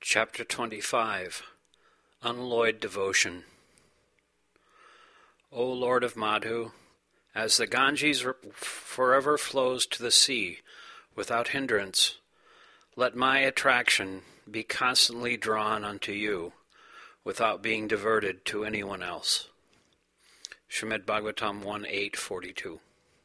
Chapter 25. Unalloyed Devotion. O Lord of Madhu, as the Ganges forever flows to the sea without hindrance, let my attraction be constantly drawn unto you without being diverted to anyone else. Srimad Bhagavatam 1.8.42.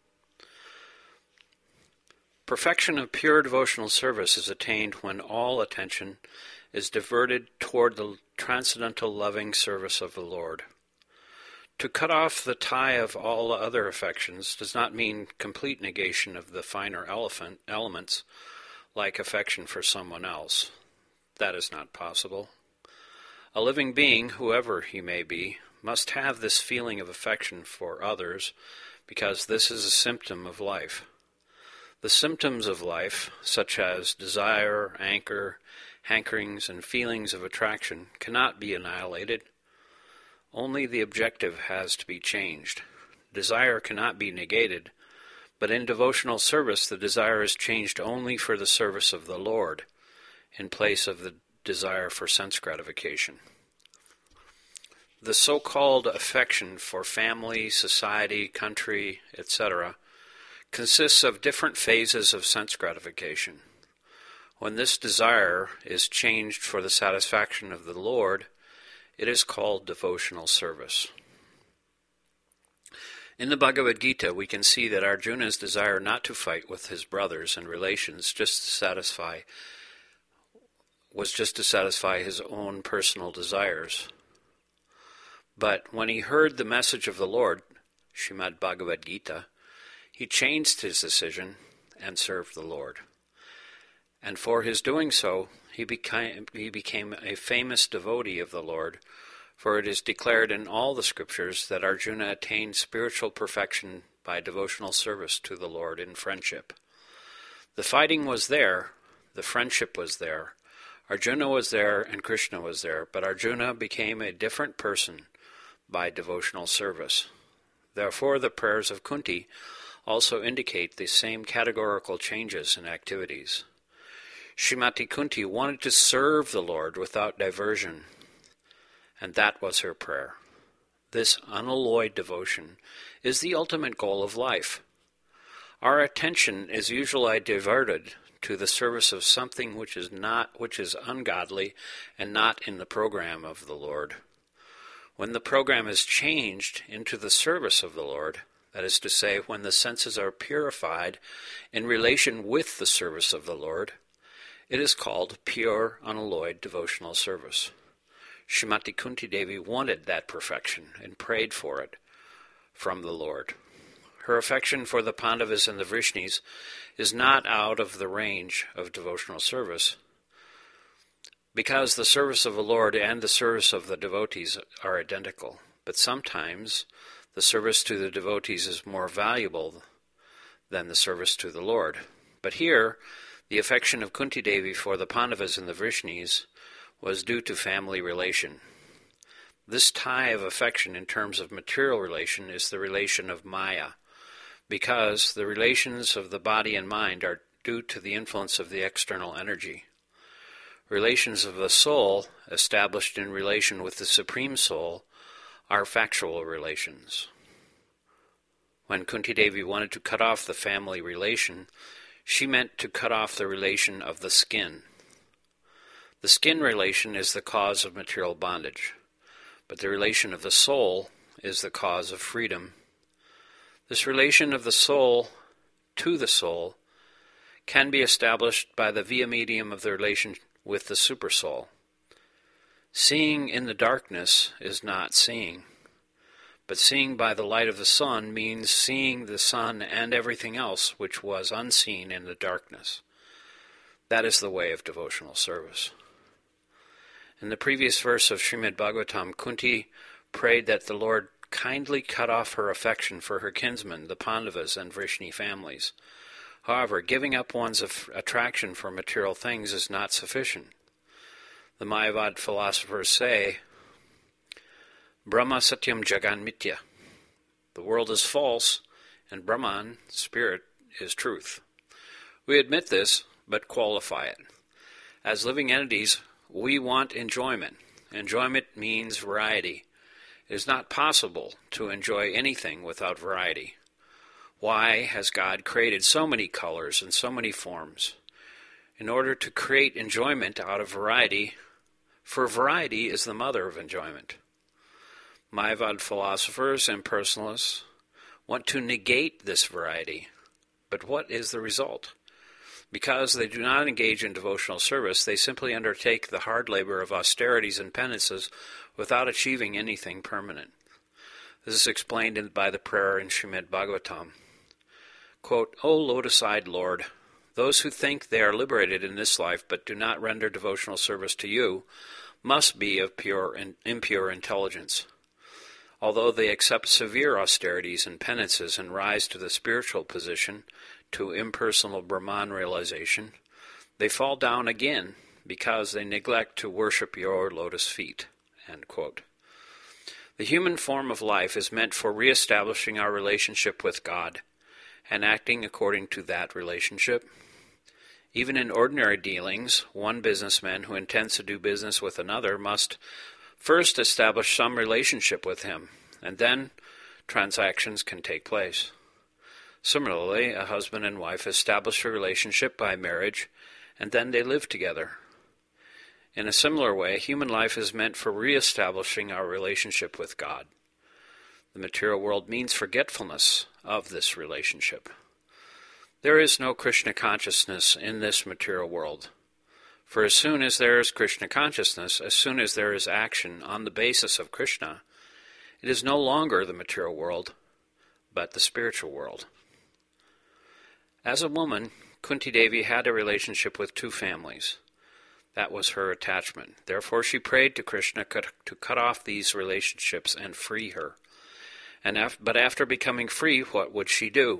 Perfection of pure devotional service is attained when all attention is diverted toward the transcendental loving service of the Lord. To cut off the tie of all other affections does not mean complete negation of the finer elements, like affection for someone else. That is not possible. A living being, whoever he may be, must have this feeling of affection for others, because this is a symptom of life. The symptoms of life, such as desire, anger, hankerings, and feelings of attraction, cannot be annihilated. Only the objective has to be changed. Desire cannot be negated, but in devotional service the desire is changed only for the service of the Lord, in place of the desire for sense gratification. The so-called affection for family, society, country, etc., consists of different phases of sense gratification. When this desire is changed for the satisfaction of the Lord, it is called devotional service. In the Bhagavad Gita, we can see that Arjuna's desire not to fight with his brothers and relations was just to satisfy his own personal desires. But when he heard the message of the Lord, Srimad Bhagavad Gita, he changed his decision and served the Lord. And for his doing so, he became a famous devotee of the Lord, for it is declared in all the scriptures that Arjuna attained spiritual perfection by devotional service to the Lord in friendship. The fighting was there, the friendship was there, Arjuna was there, and Krishna was there, but Arjuna became a different person by devotional service. Therefore, the prayers of Kunti also indicate the same categorical changes in activities. Srimati Kunti wanted to serve the Lord without diversion, and that was her prayer. This unalloyed devotion is the ultimate goal of life. Our attention is usually diverted to the service of something which is ungodly and not in the program of the Lord. When the program is changed into the service of the Lord, that is to say, when the senses are purified in relation with the service of the Lord, it is called pure, unalloyed devotional service. Srimati Kunti Devi wanted that perfection and prayed for it from the Lord. Her affection for the Pandavas and the Vrishnis is not out of the range of devotional service, because the service of the Lord and the service of the devotees are identical. But sometimes the service to the devotees is more valuable than the service to the Lord. But here, the affection of Kunti Devi for the Pandavas and the Vrishnis was due to family relation. This tie of affection in terms of material relation is the relation of Maya, because the relations of the body and mind are due to the influence of the external energy. Relations of the soul, established in relation with the Supreme Soul, are factual relations. When Kunti Devi wanted to cut off the family relation, she meant to cut off the relation of the skin. The skin relation is the cause of material bondage, but the relation of the soul is the cause of freedom. This relation of the soul to the soul can be established by the via medium of the relation with the supersoul. Seeing in the darkness is not seeing, but seeing by the light of the sun means seeing the sun and everything else which was unseen in the darkness. That is the way of devotional service. In the previous verse of Srimad Bhagavatam, Kunti prayed that the Lord kindly cut off her affection for her kinsmen, the Pandavas and Vrishni families. However, giving up one's attraction for material things is not sufficient. The Mayavad philosophers say, Brahma Satyam Jagan Mitya. The world is false, and Brahman, spirit, is truth. We admit this, but qualify it. As living entities, We want enjoyment. Enjoyment means variety. It is not possible to enjoy anything without variety. Why has God created so many colors and so many forms? In order to create enjoyment out of variety, for variety is the mother of enjoyment. Mayavad philosophers and personalists want to negate this variety. But what is the result? Because they do not engage in devotional service, they simply undertake the hard labor of austerities and penances without achieving anything permanent. This is explained by the prayer in Srimad Bhagavatam. Quote, O lotus-eyed Lord, those who think they are liberated in this life but do not render devotional service to you must be of pure and impure intelligence. Although they accept severe austerities and penances and rise to the spiritual position, to impersonal Brahman realization, they fall down again because they neglect to worship your lotus feet. End quote. The human form of life is meant for reestablishing our relationship with God and acting according to that relationship. Even in ordinary dealings, one businessman who intends to do business with another must first establish some relationship with him, and then transactions can take place. Similarly, a husband and wife establish a relationship by marriage, and then they live together. In a similar way, human life is meant for reestablishing our relationship with God. The material world means forgetfulness of this relationship. There is no Krishna consciousness in this material world. For as soon as there is Krishna consciousness, as soon as there is action on the basis of Krishna, it is no longer the material world, but the spiritual world. As a woman, Kunti Devi had a relationship with two families. That was her attachment. Therefore she prayed to Krishna to cut off these relationships and free her. But after becoming free, what would she do?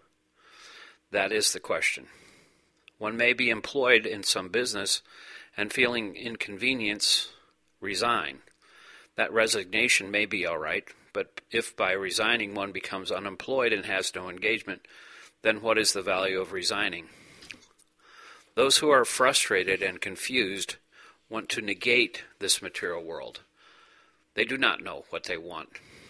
That is the question. One may be employed in some business and feeling inconvenience, resign. That resignation may be all right, but if by resigning one becomes unemployed and has no engagement, then what is the value of resigning? Those who are frustrated and confused want to negate this material world. They do not know what they want.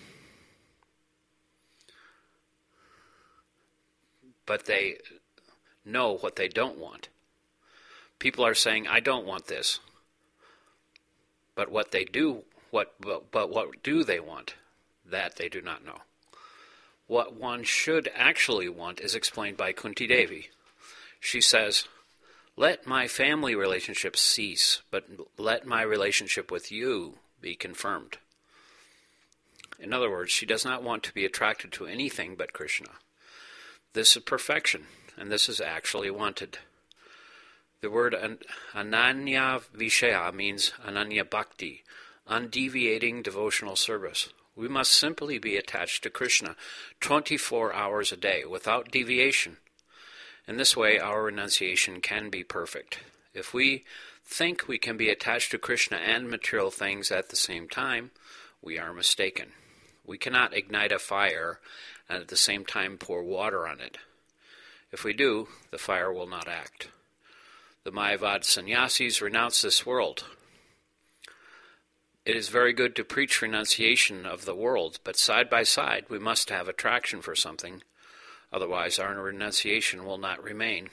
But they know what they don't want. People are saying, I don't want this. But what do they want? That they do not know. What one should actually want is explained by Kunti Devi. She says, let my family relationship cease, but let my relationship with you be confirmed. In other words, she does not want to be attracted to anything but Krishna. This is perfection, and this is actually wanted. The word Ananya Vishaya means Ananya Bhakti, undeviating devotional service. We must simply be attached to Krishna 24 hours a day, without deviation. In this way, our renunciation can be perfect. If we think we can be attached to Krishna and material things at the same time, we are mistaken. We cannot ignite a fire and at the same time pour water on it. If we do, the fire will not act. The Mayavad sannyasis renounce this world. It is very good to preach renunciation of the world, but side by side we must have attraction for something. Otherwise our renunciation will not remain.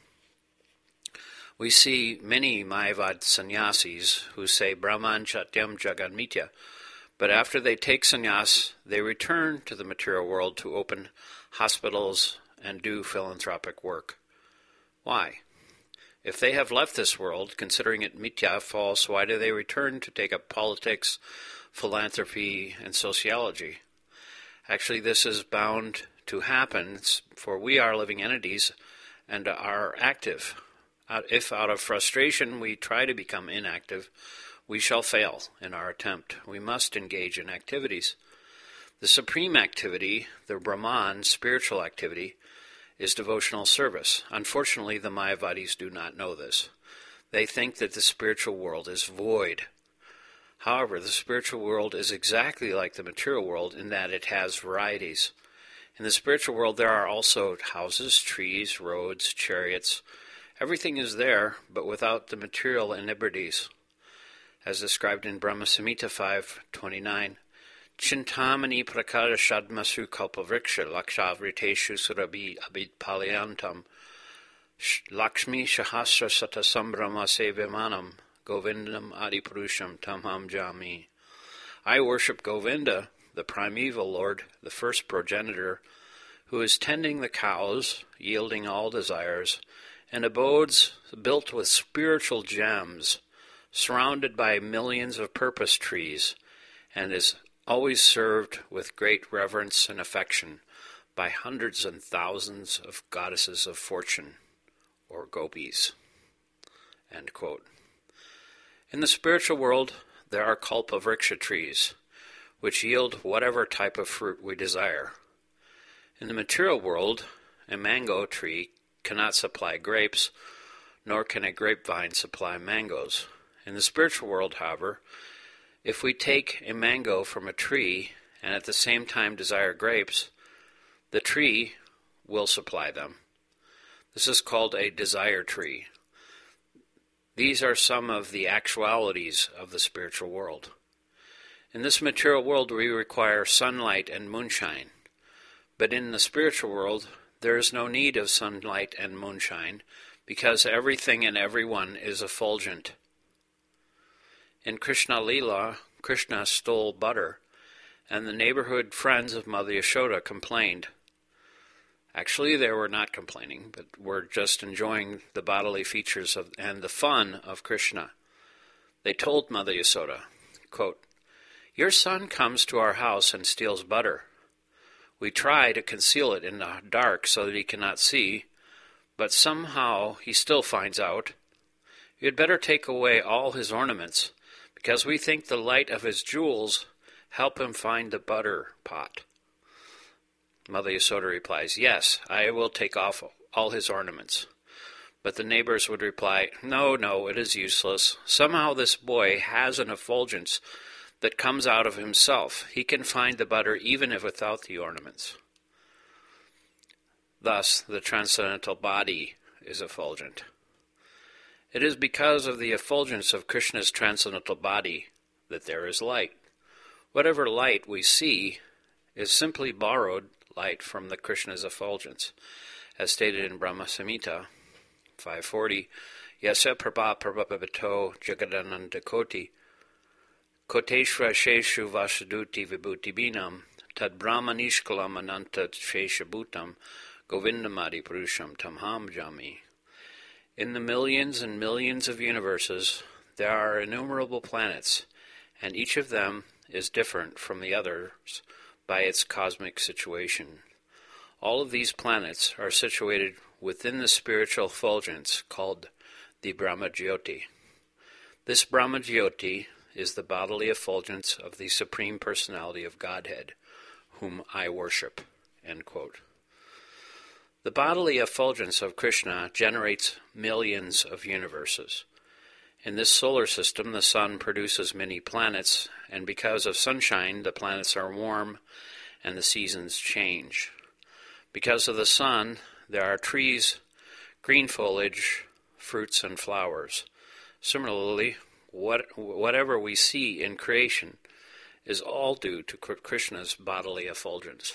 We see many Mayavad sannyasis who say Brahman Chatyam Jagan Mitya, but after they take sannyas, they return to the material world to open hospitals and do philanthropic work. Why? If they have left this world, considering it mitya, false, why do they return to take up politics, philanthropy, and sociology? Actually, this is bound to happen, for we are living entities and are active. If out of frustration we try to become inactive, we shall fail in our attempt. We must engage in activities. The supreme activity, the Brahman, spiritual activity, is devotional service. Unfortunately, the Mayavadis do not know this. They think that the spiritual world is void. However, the spiritual world is exactly like the material world in that it has varieties. In the spiritual world there are also houses, trees, roads, chariots. Everything is there, but without the material inebrities. as described in Brahma Samhita 5:29. Chintamani prakara shadmasu kalpavriksha lakshavriteshu surabhi abhidpalyantam Lakshmi Shahasra Satasambrahma Sevimanam Govindam Adipurusham Tamham Jami. I worship Govinda, the primeval Lord, the first progenitor, who is tending the cows, yielding all desires, and abodes built with spiritual gems, surrounded by millions of purpose trees, and is always served with great reverence and affection by hundreds and thousands of goddesses of fortune, or gopis. End quote. In the spiritual world, there are kalpavriksha trees, which yield whatever type of fruit we desire. In the material world, a mango tree cannot supply grapes, nor can a grapevine supply mangoes. In the spiritual world, however, if we take a mango from a tree and at the same time desire grapes, the tree will supply them. This is called a desire tree. These are some of the actualities of the spiritual world. In this material world, we require sunlight and moonshine. But in the spiritual world, there is no need of sunlight and moonshine, because everything and everyone is effulgent. In Krishna Lila, Krishna stole butter, and the neighborhood friends of Mother Yashoda complained. Actually, they were not complaining, but were just enjoying the bodily features and the fun of Krishna. They told Mother Yashoda, quote, "Your son comes to our house and steals butter. We try to conceal it in the dark so that he cannot see, but somehow he still finds out. You had better take away all his ornaments, because we think the light of his jewels help him find the butter pot." Mother Yashoda replies, "Yes, I will take off all his ornaments." But the neighbors would reply, No, it is useless. Somehow this boy has an effulgence that comes out of himself. He can find the butter even if without the ornaments. Thus, the transcendental body is effulgent. It is because of the effulgence of Krishna's transcendental body that there is light. Whatever light we see is simply borrowed light from the Krishna's effulgence, as stated in Brahma Samhita 5:40, Yasya prabha prabhavato jagadananda koti Koteshva Sheshu Vasaduti Vibhuti Binam Tad Brahma Nishkalam Ananta Shesha Bhutam Govindamadi Purusham Tamham Jami. In the millions and millions of universes, there are innumerable planets, and each of them is different from the others by its cosmic situation. All of these planets are situated within the spiritual effulgence called the Brahma-jyoti. This Brahma-jyoti is the bodily effulgence of the Supreme Personality of Godhead, whom I worship. End quote. The bodily effulgence of Krishna generates millions of universes. In this solar system, the sun produces many planets, and because of sunshine, the planets are warm and the seasons change. Because of the sun, there are trees, green foliage, fruits, and flowers. Similarly, whatever we see in creation is all due to Krishna's bodily effulgence.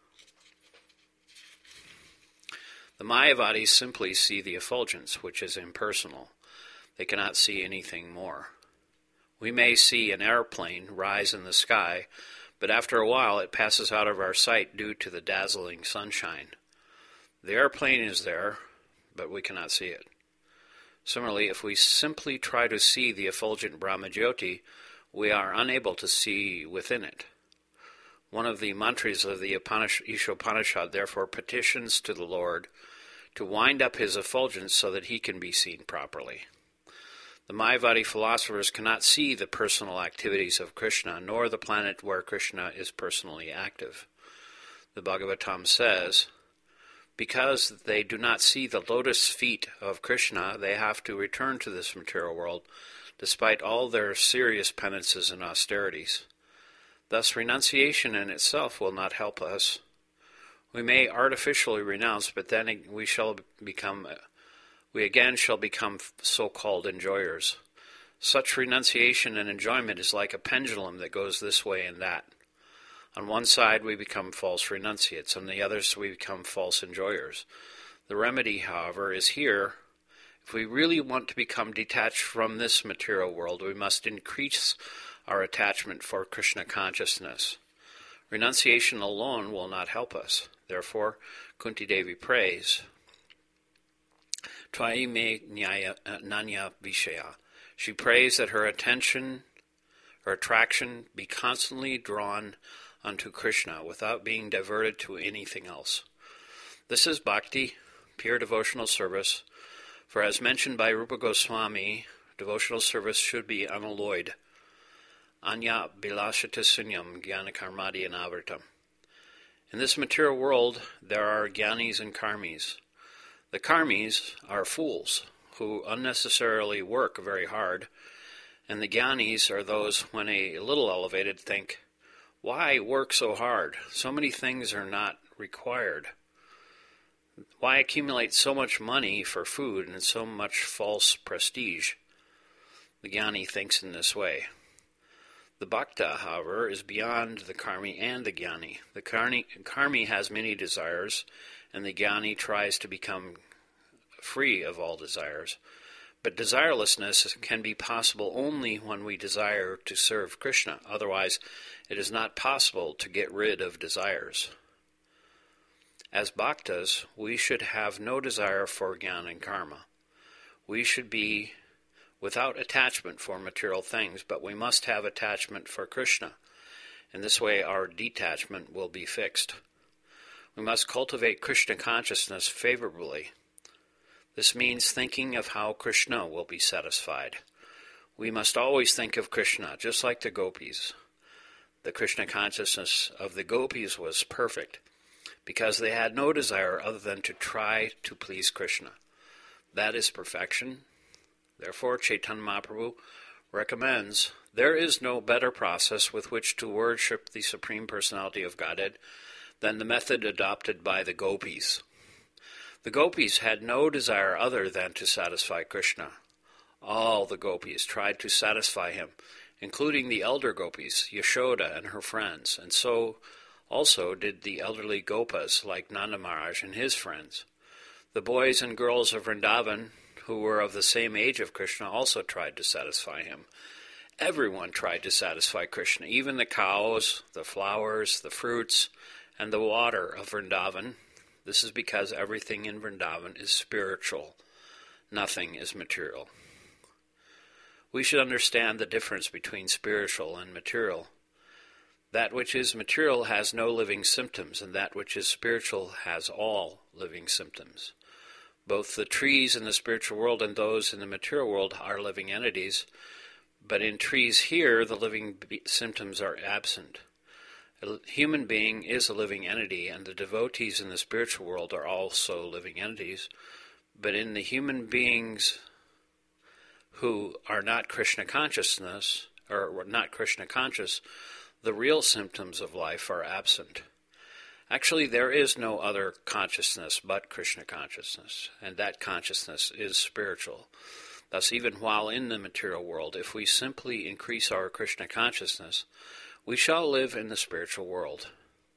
The Mayavadis simply see the effulgence, which is impersonal. They cannot see anything more. We may see an airplane rise in the sky, but after a while it passes out of our sight due to the dazzling sunshine. The airplane is there, but we cannot see it. Similarly, if we simply try to see the effulgent Brahma-jyoti, we are unable to see within it. One of the mantras of the Ishopanishad therefore petitions to the Lord to wind up his effulgence so that he can be seen properly. The Mayavadi philosophers cannot see the personal activities of Krishna, nor the planet where Krishna is personally active. The Bhagavatam says, because they do not see the lotus feet of Krishna, they have to return to this material world, despite all their serious penances and austerities. Thus, renunciation in itself will not help us. We may artificially renounce, but then we again shall become so-called enjoyers. Such renunciation and enjoyment is like a pendulum that goes this way and that. On one side we become false renunciates, on the other we become false enjoyers. The remedy, however, is here. If we really want to become detached from this material world, we must increase our attachment for Krishna consciousness. Renunciation alone will not help us. Therefore, Kunti Devi prays, Tvai me nanya vishaya. She prays that her attraction be constantly drawn unto Krishna without being diverted to anything else. This is bhakti, pure devotional service, for as mentioned by Rupa Goswami, devotional service should be unalloyed. Anya bilashata sunyam jnana karmadi anavartam. In this material world, there are jnanis and karmis. The karmis are fools who unnecessarily work very hard, and the jnanis are those, when a little elevated, think, why work so hard? So many things are not required. Why accumulate so much money for food and so much false prestige? The jnani thinks in this way. The bhakta, however, is beyond the karmi and the jnani. The karmi has many desires, and the jnani tries to become free of all desires. But desirelessness can be possible only when we desire to serve Krishna. Otherwise, it is not possible to get rid of desires. As bhaktas, we should have no desire for jnana and karma. We should be without attachment for material things, but we must have attachment for Krishna. In this way, our detachment will be fixed. We must cultivate Krishna consciousness favorably. This means thinking of how Krishna will be satisfied. We must always think of Krishna, just like the gopis. The Krishna consciousness of the gopis was perfect, because they had no desire other than to try to please Krishna. That is perfection. Therefore, Chaitanya Mahaprabhu recommends, there is no better process with which to worship the Supreme Personality of Godhead than the method adopted by the gopis. The gopis had no desire other than to satisfy Krishna. All the gopis tried to satisfy him, including the elder gopis, Yashoda and her friends, and so also did the elderly gopas like Nanda Maharaj and his friends. The boys and girls of Vrindavan, who were of the same age of Krishna, also tried to satisfy him. Everyone tried to satisfy Krishna, even the cows, the flowers, the fruits, and the water of Vrindavan. This is because everything in Vrindavan is spiritual. Nothing is material. We should understand the difference between spiritual and material. That which is material has no living symptoms, and that which is spiritual has all living symptoms. Both the trees in the spiritual world and those in the material world are living entities, but in trees here the living symptoms are absent. A human being is a living entity, and the devotees in the spiritual world are also living entities, but in the human beings who are not Krishna consciousness, or not Krishna conscious, the real symptoms of life are absent. Actually, there is no other consciousness but Krishna consciousness, and that consciousness is spiritual. Thus, even while in the material world, if we simply increase our Krishna consciousness, we shall live in the spiritual world.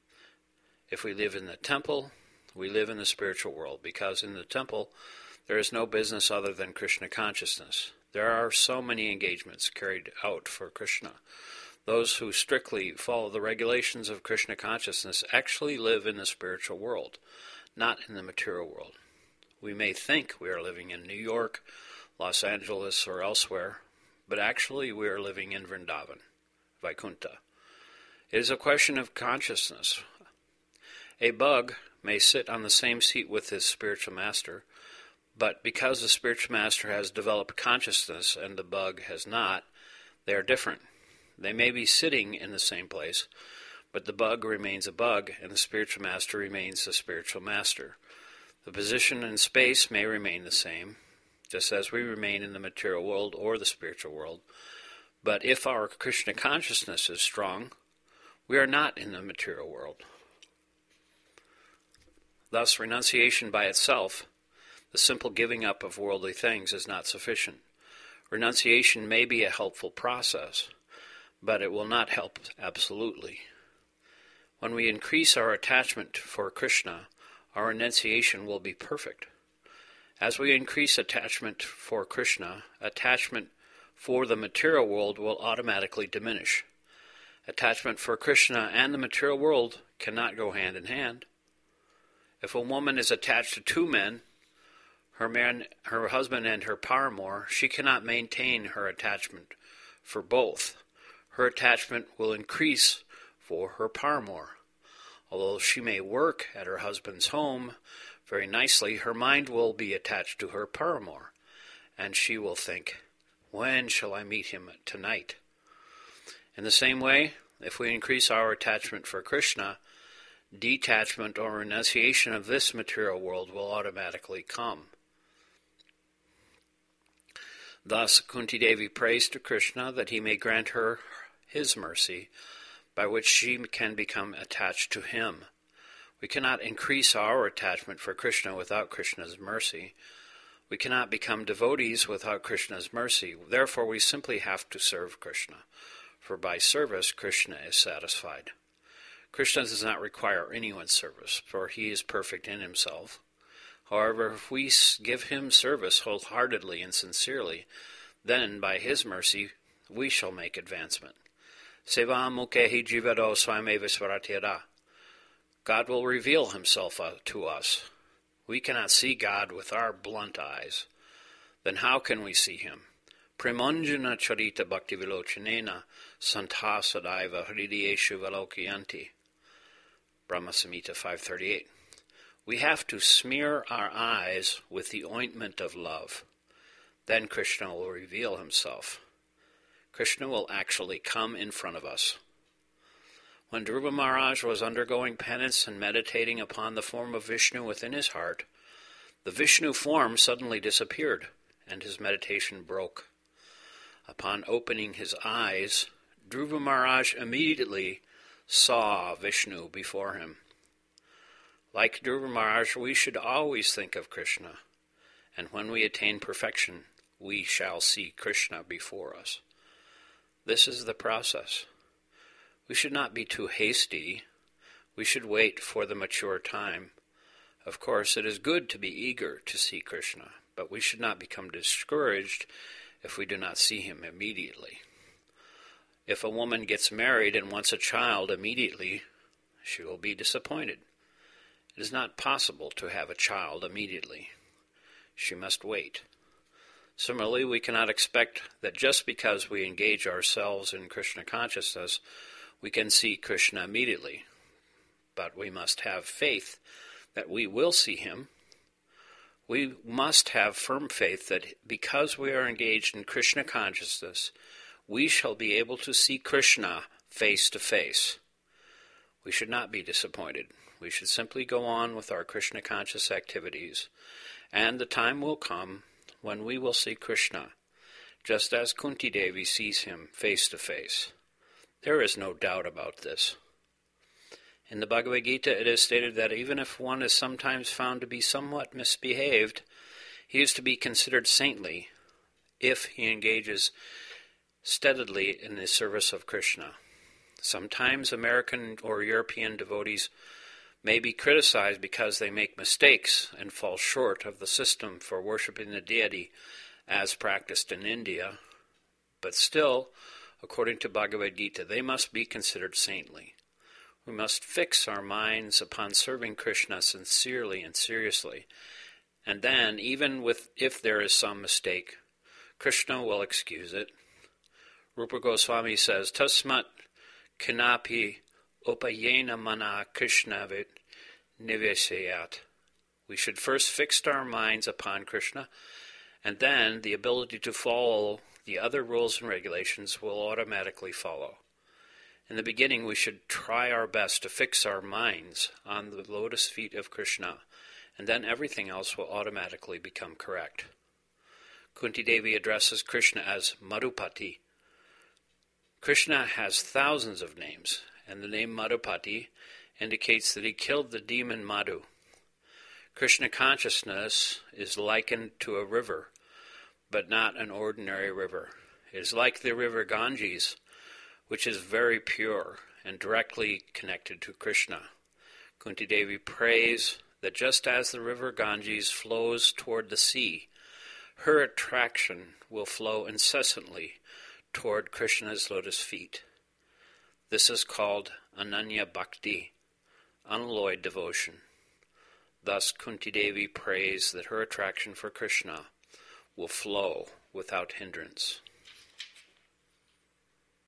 If we live in the temple, we live in the spiritual world, because in the temple there is no business other than Krishna consciousness. There are so many engagements carried out for Krishna. Those who strictly follow the regulations of Krishna consciousness actually live in the spiritual world, not in the material world. We may think we are living in New York, Los Angeles, or elsewhere, but actually we are living in Vrindavan, Vaikuntha. It is a question of consciousness. A bug may sit on the same seat with his spiritual master, but because the spiritual master has developed consciousness and the bug has not, they are different. They may be sitting in the same place, but the bug remains a bug, and the spiritual master remains the spiritual master. The position in space may remain the same, just as we remain in the material world or the spiritual world. But if our Krishna consciousness is strong, we are not in the material world. Thus, renunciation by itself, the simple giving up of worldly things, is not sufficient. Renunciation may be a helpful process, but it will not help absolutely. When we increase our attachment for Krishna, our renunciation will be perfect. As we increase attachment for Krishna, attachment for the material world will automatically diminish. Attachment for Krishna and the material world cannot go hand in hand. If a woman is attached to two men, her husband and her paramour, she cannot maintain her attachment for both. Her attachment will increase for her paramour. Although she may work at her husband's home very nicely, her mind will be attached to her paramour, and she will think, "When shall I meet him tonight?" In the same way, if we increase our attachment for Krishna, detachment or renunciation of this material world will automatically come. Thus, Kunti Devi prays to Krishna that he may grant her his mercy, by which she can become attached to him. We cannot increase our attachment for Krishna without Krishna's mercy. We cannot become devotees without Krishna's mercy. Therefore, we simply have to serve Krishna, for by service, Krishna is satisfied. Krishna does not require anyone's service, for he is perfect in himself. However, if we give him service wholeheartedly and sincerely, then, by his mercy, we shall make advancement. Seva mukehi jivado swameva svaratira. God will reveal himself to us. We cannot see God with our blunt eyes. Then how can we see him? Premanjana charita bhakti vilochanena santha sadaiva hridiyeshu valokiyanti. Brahma Samhita 538. We have to smear our eyes with the ointment of love. Then Krishna will reveal himself. Krishna will actually come in front of us. When Dhruva Maharaj was undergoing penance and meditating upon the form of Vishnu within his heart, the Vishnu form suddenly disappeared, and his meditation broke. Upon opening his eyes, Dhruva Maharaj immediately saw Vishnu before him. Like Dhruva Maharaj, we should always think of Krishna, and when we attain perfection, we shall see Krishna before us. This is the process. We should not be too hasty. We should wait for the mature time. Of course, it is good to be eager to see Krishna, but we should not become discouraged if we do not see him immediately. If a woman gets married and wants a child immediately, she will be disappointed. It is not possible to have a child immediately. She must wait. Similarly, we cannot expect that just because we engage ourselves in Krishna consciousness, we can see Krishna immediately. But we must have faith that we will see him. We must have firm faith that because we are engaged in Krishna consciousness, we shall be able to see Krishna face to face. We should not be disappointed. We should simply go on with our Krishna conscious activities, and the time will come when we will see Krishna, just as Kunti Devi sees him face to face. There is no doubt about this. In the Bhagavad Gita, it is stated that even if one is sometimes found to be somewhat misbehaved, he is to be considered saintly if he engages steadily in the service of Krishna. Sometimes American or European devotees may be criticized because they make mistakes and fall short of the system for worshiping the deity as practiced in India, but still, according to Bhagavad Gita, they must be considered saintly. We must fix our minds upon serving Krishna sincerely and seriously, and then, even if there is some mistake, Krishna will excuse it. Rupa Goswami says, Tasmat kinapi upayena mana krishnavit nivesayat. We should first fix our minds upon Krishna, and then the ability to follow the other rules and regulations will automatically follow. In the beginning, we should try our best to fix our minds on the lotus feet of Krishna, and then everything else will automatically become correct. Kunti Devi addresses Krishna as Madhupati. Krishna has thousands of names, and the name Madhupati indicates that he killed the demon Madhu. Krishna consciousness is likened to a river, but not an ordinary river. It is like the river Ganges, which is very pure and directly connected to Krishna. Kunti Devi prays that just as the river Ganges flows toward the sea, her attraction will flow incessantly toward Krishna's lotus feet. This is called Ananya Bhakti, unalloyed devotion. Thus Kunti Devi prays that her attraction for Krishna will flow without hindrance.